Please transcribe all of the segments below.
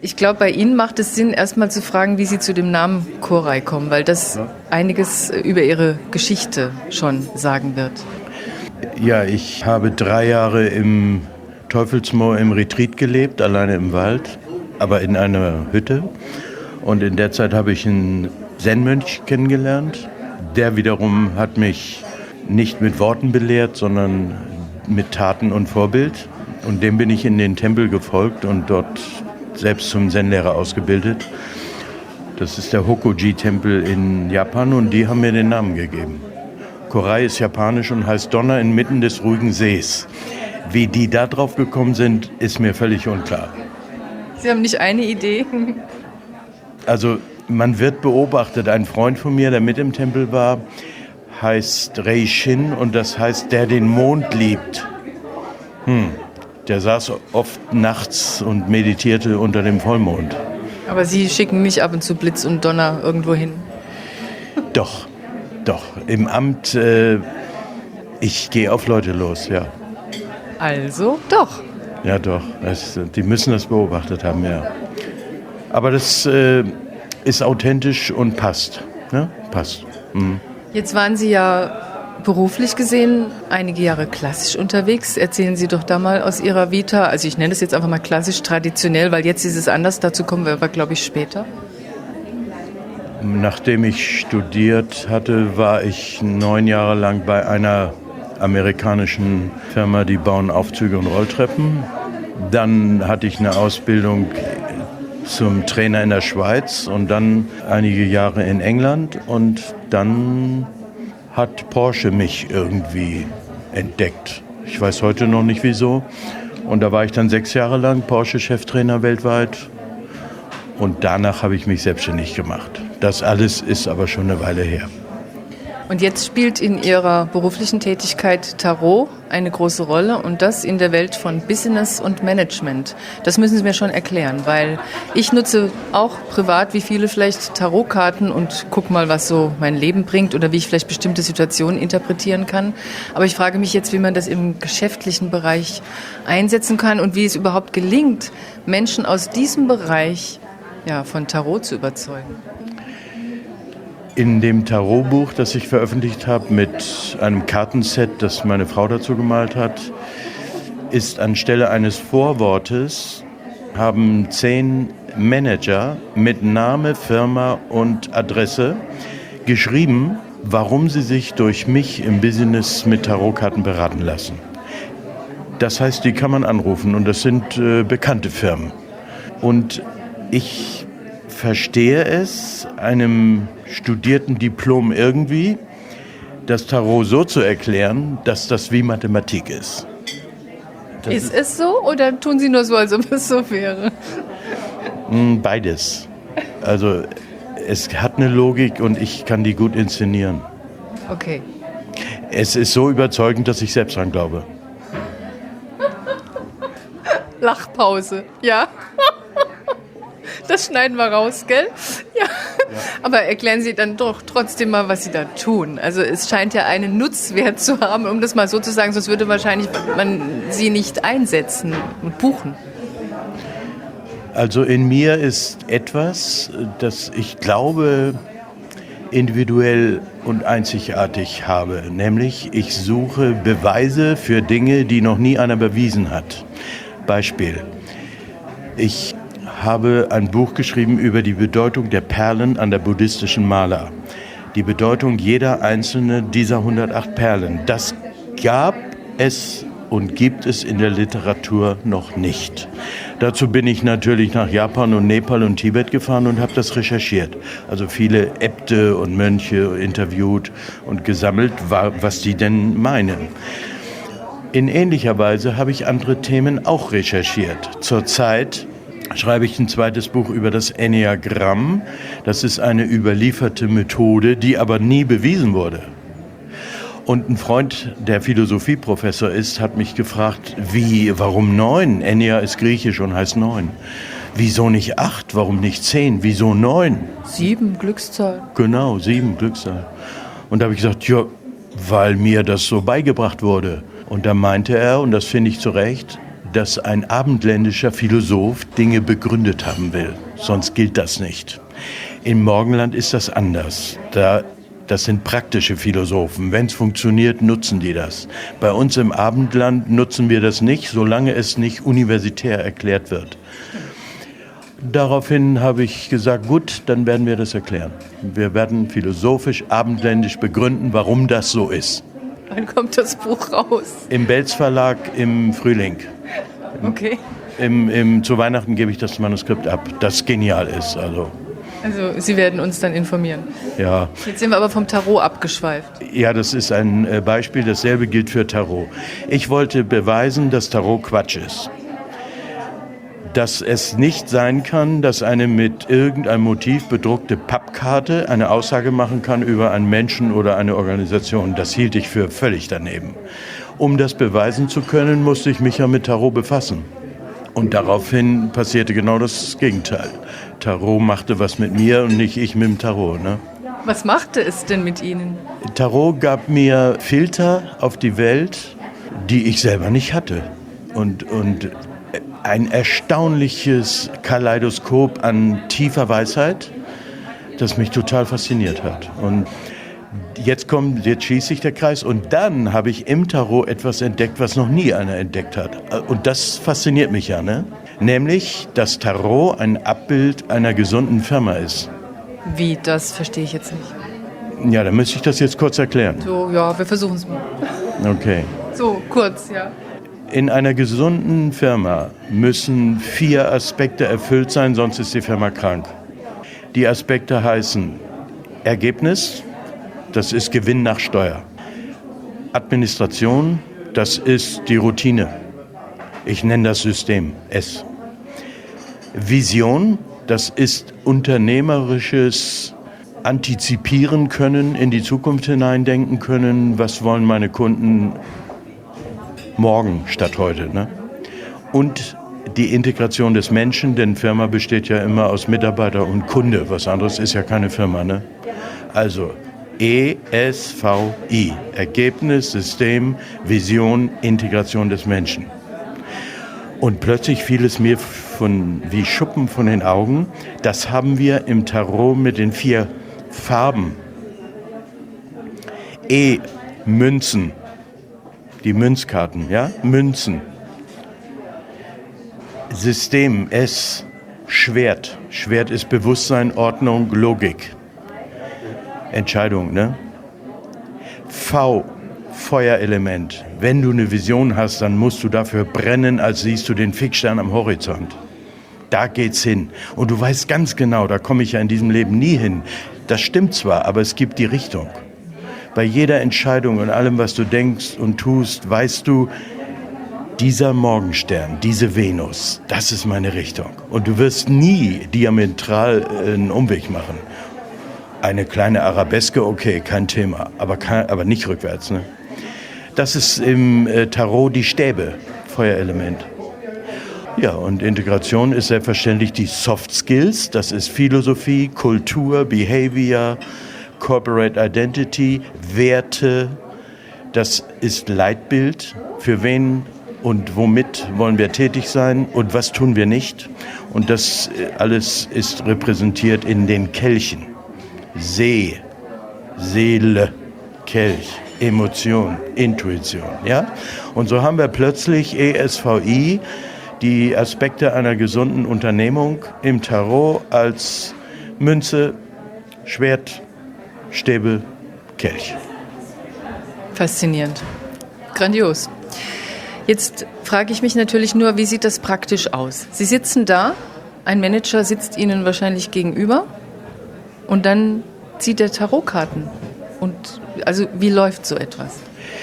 Ich glaube, bei Ihnen macht es Sinn, erstmal zu fragen, wie Sie zu dem Namen Koray kommen, weil das einiges über Ihre Geschichte schon sagen wird. Ja, ich habe 3 Jahre im Teufelsmoor im Retreat gelebt, alleine im Wald, aber in einer Hütte. Und in der Zeit habe ich einen Zen-Mönch kennengelernt. Der wiederum hat mich nicht mit Worten belehrt, sondern mit Taten und Vorbild. Und dem bin ich in den Tempel gefolgt und dort selbst zum Zen-Lehrer ausgebildet. Das ist der Hokoji-Tempel in Japan und die haben mir den Namen gegeben. Koray ist japanisch und heißt Donner inmitten des ruhigen Sees. Wie die da drauf gekommen sind, ist mir völlig unklar. Sie haben nicht eine Idee? Also man wird beobachtet. Ein Freund von mir, der mit im Tempel war, heißt Reishin und das heißt, der den Mond liebt. Der saß oft nachts und meditierte unter dem Vollmond. Aber Sie schicken nicht ab und zu Blitz und Donner irgendwo hin? Doch. Im Amt, ich gehe auf Leute los, ja. Also doch. Ja, doch. Die müssen das beobachtet haben, ja. Aber das ist authentisch und passt. Ne? Passt. Mhm. Jetzt waren Sie ja beruflich gesehen einige Jahre klassisch unterwegs. Erzählen Sie doch da mal aus Ihrer Vita, also ich nenne es jetzt einfach mal klassisch traditionell, weil jetzt ist es anders, dazu kommen wir aber, glaube ich, später. Nachdem ich studiert hatte, war ich 9 Jahre lang bei einer amerikanischen Firma, die bauen Aufzüge und Rolltreppen. Dann hatte ich eine Ausbildung zum Trainer in der Schweiz und dann einige Jahre in England und dann hat Porsche mich irgendwie entdeckt. Ich weiß heute noch nicht wieso. Und da war ich dann 6 Jahre lang Porsche-Cheftrainer weltweit. Und danach habe ich mich selbstständig gemacht. Das alles ist aber schon eine Weile her. Und jetzt spielt in Ihrer beruflichen Tätigkeit Tarot eine große Rolle und das in der Welt von Business und Management. Das müssen Sie mir schon erklären, weil ich nutze auch privat, wie viele vielleicht, Tarotkarten und gucke mal, was so mein Leben bringt oder wie ich vielleicht bestimmte Situationen interpretieren kann. Aber ich frage mich jetzt, wie man das im geschäftlichen Bereich einsetzen kann und wie es überhaupt gelingt, Menschen aus diesem Bereich von Tarot zu überzeugen. In dem Tarotbuch, das ich veröffentlicht habe, mit einem Kartenset, das meine Frau dazu gemalt hat, ist anstelle eines Vorwortes, haben 10 Manager mit Name, Firma und Adresse geschrieben, warum sie sich durch mich im Business mit Tarotkarten beraten lassen. Das heißt, die kann man anrufen und das sind bekannte Firmen. Und ich verstehe es, einem studierten Diplom irgendwie, das Tarot so zu erklären, dass das wie Mathematik ist. Ist es so oder tun Sie nur so, als ob es so wäre? Beides. Also es hat eine Logik und ich kann die gut inszenieren. Okay. Es ist so überzeugend, dass ich selbst dran glaube. Lachpause, ja. Das schneiden wir raus, gell? Ja. Aber erklären Sie dann doch trotzdem mal, was Sie da tun. Also es scheint ja einen Nutzwert zu haben, um das mal so zu sagen, sonst würde wahrscheinlich man Sie nicht einsetzen und buchen. Also in mir ist etwas, das ich glaube individuell und einzigartig habe. Nämlich ich suche Beweise für Dinge, die noch nie einer bewiesen hat. Beispiel. Ich habe ein Buch geschrieben über die Bedeutung der Perlen an der buddhistischen Mala. Die Bedeutung jeder einzelnen dieser 108 Perlen. Das gab es und gibt es in der Literatur noch nicht. Dazu bin ich natürlich nach Japan und Nepal und Tibet gefahren und habe das recherchiert. Also viele Äbte und Mönche interviewt und gesammelt, was die denn meinen. In ähnlicher Weise habe ich andere Themen auch recherchiert. Zurzeit schreibe ich ein zweites Buch über das Enneagramm. Das ist eine überlieferte Methode, die aber nie bewiesen wurde. Und ein Freund, der Philosophieprofessor ist, hat mich gefragt, warum 9? Ennea ist griechisch und heißt 9. Wieso nicht 8? Warum nicht 10? Wieso 9? 7 Glückszahl. Genau, 7 Glückszahl. Und da habe ich gesagt, ja, weil mir das so beigebracht wurde. Und da meinte er, und das finde ich zu Recht, dass ein abendländischer Philosoph Dinge begründet haben will. Sonst gilt das nicht. Im Morgenland ist das anders. Das sind praktische Philosophen. Wenn es funktioniert, nutzen die das. Bei uns im Abendland nutzen wir das nicht, solange es nicht universitär erklärt wird. Daraufhin habe ich gesagt, gut, dann werden wir das erklären. Wir werden philosophisch, abendländisch begründen, warum das so ist. Wann kommt das Buch raus? Im Belz Verlag im Frühling. Okay. Zu Weihnachten gebe ich das Manuskript ab, das genial ist. Also Sie werden uns dann informieren. Ja. Jetzt sind wir aber vom Tarot abgeschweift. Ja, das ist ein Beispiel. Dasselbe gilt für Tarot. Ich wollte beweisen, dass Tarot Quatsch ist. Dass es nicht sein kann, dass eine mit irgendeinem Motiv bedruckte Pappkarte eine Aussage machen kann über einen Menschen oder eine Organisation. Das hielt ich für völlig daneben. Um das beweisen zu können, musste ich mich ja mit Tarot befassen. Und daraufhin passierte genau das Gegenteil. Tarot machte was mit mir und nicht ich mit dem Tarot. Ne? Was machte es denn mit Ihnen? Tarot gab mir Filter auf die Welt, die ich selber nicht hatte. Und ein erstaunliches Kaleidoskop an tiefer Weisheit, das mich total fasziniert hat. Und jetzt schließt sich der Kreis und dann habe ich im Tarot etwas entdeckt, was noch nie einer entdeckt hat. Und das fasziniert mich ja, ne? Nämlich, dass Tarot ein Abbild einer gesunden Firma ist. Wie, das verstehe ich jetzt nicht. Ja, dann müsste ich das jetzt kurz erklären. So, ja, wir versuchen es mal. Okay. So, kurz, ja. In einer gesunden Firma müssen 4 Aspekte erfüllt sein, sonst ist die Firma krank. Die Aspekte heißen Ergebnis, das ist Gewinn nach Steuer. Administration, das ist die Routine. Ich nenne das System S. Vision, das ist unternehmerisches Antizipieren können, in die Zukunft hineindenken können. Was wollen meine Kunden morgen statt heute? Ne? Und die Integration des Menschen, denn Firma besteht ja immer aus Mitarbeiter und Kunde. Was anderes ist ja keine Firma. Ne? Also ESVI, Ergebnis, System, Vision, Integration des Menschen. Und plötzlich fiel es mir wie Schuppen von den Augen. Das haben wir im Tarot mit den 4 Farben. Münzen, die Münzkarten, ja, Münzen. System, S, Schwert. Schwert ist Bewusstsein, Ordnung, Logik. Entscheidung, ne? V, Feuerelement. Wenn du eine Vision hast, dann musst du dafür brennen, als siehst du den Fixstern am Horizont. Da geht's hin. Und du weißt ganz genau, da komme ich ja in diesem Leben nie hin. Das stimmt zwar, aber es gibt die Richtung. Bei jeder Entscheidung und allem, was du denkst und tust, weißt du, dieser Morgenstern, diese Venus, das ist meine Richtung. Und du wirst nie diametral einen Umweg machen. Eine kleine Arabeske, okay, kein Thema, aber nicht rückwärts. Ne? Das ist im Tarot die Stäbe, Feuerelement. Ja, und Integration ist selbstverständlich die Soft Skills. Das ist Philosophie, Kultur, Behavior, Corporate Identity, Werte. Das ist Leitbild. Für wen und womit wollen wir tätig sein und was tun wir nicht? Und das alles ist repräsentiert in den Kelchen. See, Seele, Kelch, Emotion, Intuition. Ja? Und so haben wir plötzlich ESVI, die Aspekte einer gesunden Unternehmung im Tarot als Münze, Schwert, Stäbe, Kelch. Faszinierend. Grandios. Jetzt frage ich mich natürlich nur, wie sieht das praktisch aus? Sie sitzen da, ein Manager sitzt Ihnen wahrscheinlich gegenüber und dann zieht er Tarotkarten. Und also wie läuft so etwas?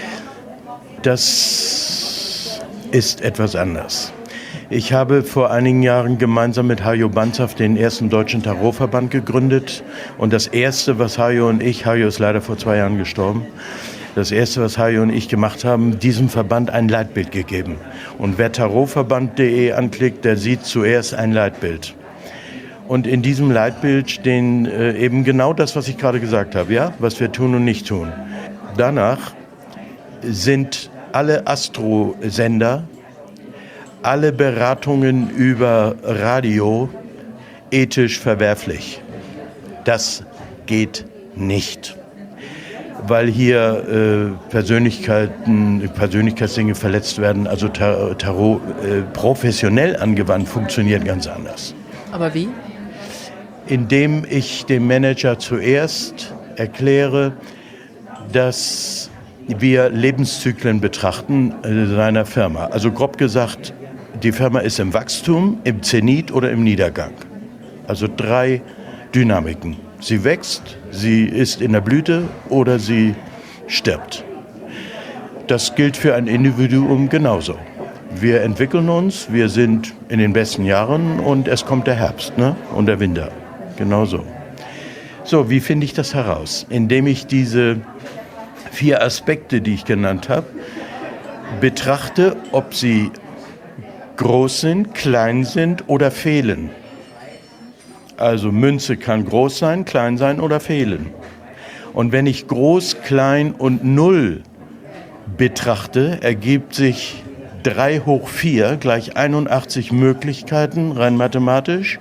Das ist etwas anders. Ich habe vor einigen Jahren gemeinsam mit Hajo Banzhaf den ersten deutschen Tarotverband gegründet. Und das Erste, was Hajo ist leider vor 2 Jahren gestorben, das Erste, was Hajo und ich gemacht haben, diesem Verband ein Leitbild gegeben. Und wer tarotverband.de anklickt, der sieht zuerst ein Leitbild. Und in diesem Leitbild stehen eben genau das, was ich gerade gesagt habe, ja, was wir tun und nicht tun. Danach sind alle Astrosender, alle Beratungen über Radio ethisch verwerflich. Das geht nicht, weil hier Persönlichkeitsdinge verletzt werden. Also Tarot professionell angewandt funktioniert ganz anders. Aber wie? Indem ich dem Manager zuerst erkläre, dass wir Lebenszyklen betrachten seiner Firma. Also grob gesagt, die Firma ist im Wachstum, im Zenit oder im Niedergang. Also 3 Dynamiken. Sie wächst, sie ist in der Blüte oder sie stirbt. Das gilt für ein Individuum genauso. Wir entwickeln uns, wir sind in den besten Jahren und es kommt der Herbst, ne? Und der Winter. Genauso. So, wie finde ich das heraus? Indem ich diese 4 Aspekte, die ich genannt habe, betrachte, ob sie groß sind, klein sind oder fehlen. Also Münze kann groß sein, klein sein oder fehlen. Und wenn ich groß, klein und 0 betrachte, ergibt sich 3 hoch 4 gleich 81 Möglichkeiten, rein mathematisch,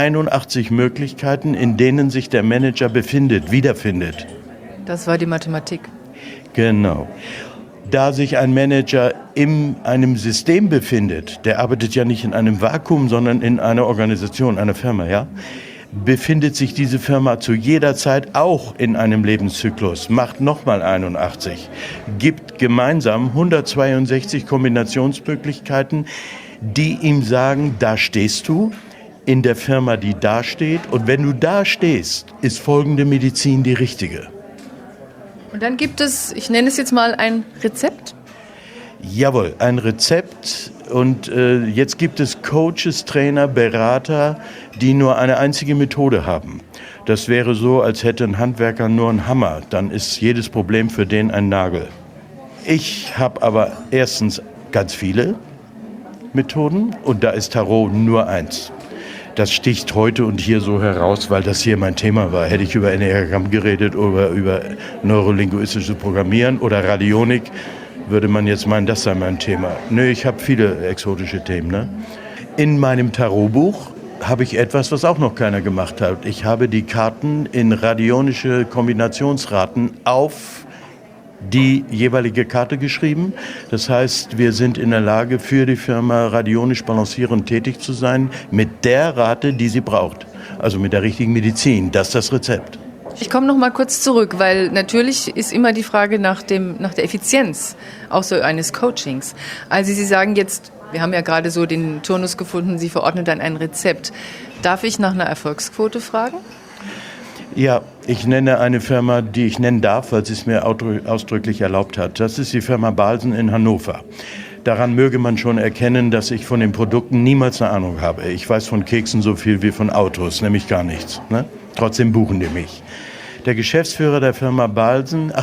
81 Möglichkeiten, in denen sich der Manager wiederfindet. Das war die Mathematik. Genau. Da sich ein Manager in einem System befindet, der arbeitet ja nicht in einem Vakuum, sondern in einer Organisation, einer Firma, ja, befindet sich diese Firma zu jeder Zeit auch in einem Lebenszyklus, macht nochmal 81, gibt gemeinsam 162 Kombinationsmöglichkeiten, die ihm sagen, da stehst du, in der Firma, die da steht, und wenn du da stehst, ist folgende Medizin die richtige. Und dann gibt es, ich nenne es jetzt mal ein Rezept. Jawohl, ein Rezept. Und jetzt gibt es Coaches, Trainer, Berater, die nur eine einzige Methode haben. Das wäre so, als hätte ein Handwerker nur einen Hammer. Dann ist jedes Problem für den ein Nagel. Ich habe aber erstens ganz viele Methoden und da ist Tarot nur eins. Das sticht heute und hier so heraus, weil das hier mein Thema war. Hätte ich über Enneagramm geredet oder über neurolinguistisches Programmieren oder Radionik, würde man jetzt meinen, das sei mein Thema. Nö, ich habe viele exotische Themen. Ne? In meinem Tarotbuch habe ich etwas, was auch noch keiner gemacht hat. Ich habe die Karten in radionische Kombinationsraten auf die jeweilige Karte geschrieben. Das heißt, wir sind in der Lage, für die Firma radionisch balancierend tätig zu sein, mit der Rate, die sie braucht. Also mit der richtigen Medizin. Das ist das Rezept. Ich komme noch mal kurz zurück, weil natürlich ist immer die Frage nach der Effizienz auch so eines Coachings. Also Sie sagen jetzt, wir haben ja gerade so den Turnus gefunden, Sie verordnen dann ein Rezept. Darf ich nach einer Erfolgsquote fragen? Ja, ich nenne eine Firma, die ich nennen darf, weil sie es mir ausdrücklich erlaubt hat. Das ist die Firma Balsen in Hannover. Daran möge man schon erkennen, dass ich von den Produkten niemals eine Ahnung habe. Ich weiß von Keksen so viel wie von Autos, nämlich gar nichts. Ne? Trotzdem buchen die mich. Der Geschäftsführer der Firma Balsen,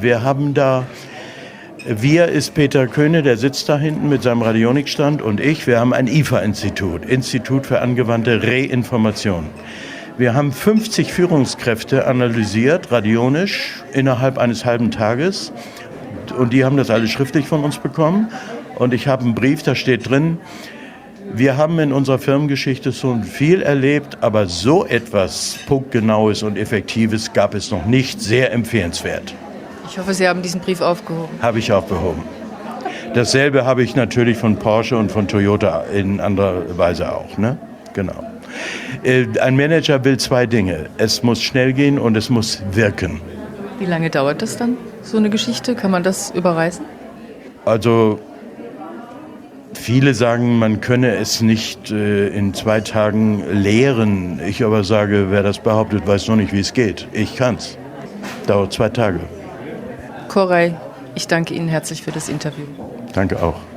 wir ist Peter Köhne, der sitzt da hinten mit seinem Radionikstand, und wir haben ein IFA-Institut, Institut für angewandte Reinformation. Wir haben 50 Führungskräfte analysiert, radionisch, innerhalb eines halben Tages. Und die haben das alles schriftlich von uns bekommen. Und ich habe einen Brief, da steht drin, wir haben in unserer Firmengeschichte schon viel erlebt, aber so etwas Punktgenaues und Effektives gab es noch nicht. Sehr empfehlenswert. Ich hoffe, Sie haben diesen Brief aufgehoben. Habe ich aufgehoben. Dasselbe habe ich natürlich von Porsche und von Toyota in anderer Weise auch. Ne? Genau. Ein Manager will 2 Dinge. Es muss schnell gehen und es muss wirken. Wie lange dauert das dann, so eine Geschichte? Kann man das überreißen? Also viele sagen, man könne es nicht in 2 Tagen lehren. Ich aber sage, wer das behauptet, weiß noch nicht, wie es geht. Ich kann's. Dauert 2 Tage. Koray, ich danke Ihnen herzlich für das Interview. Danke auch.